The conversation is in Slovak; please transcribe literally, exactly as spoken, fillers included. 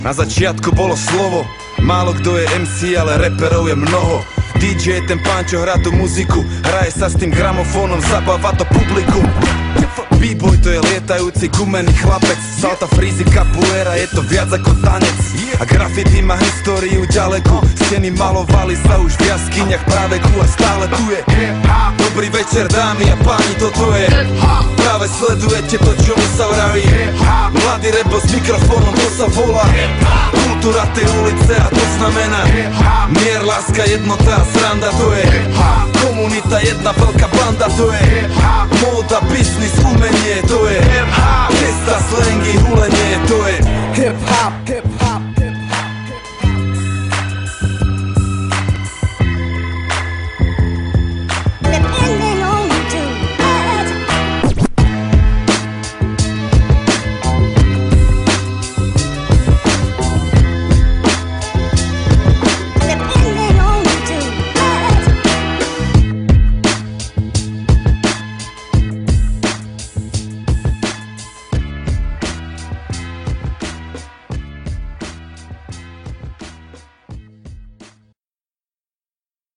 Na začiatku bolo slovo, málo kto je em cé, ale reperov je mnoho. dý džej je ten pán, čo hrá tú muziku, hraje sa s tým gramofónom, zabáva to publikum. B-boy to je lietajúci gumený chlapec, salta, frízy, capoeira, je to viac ako tanec. A graffiti má históriu ďalekú, steny malovali sa už v jaskyniach práveku a stále tu je. Dobrý večer dámy a páni, toto je práve sledujete to, čo mi sa vraví. Mladý rebo s mikrofónom, to sa volá kultúra tej ulice a to znamená mier, láska, jednota a sranda, to je komunita, jedna veľká banda, to je móda, biznis, umenie, to je gesta, slangy, hulenie, to je hip-hop, hip-hop.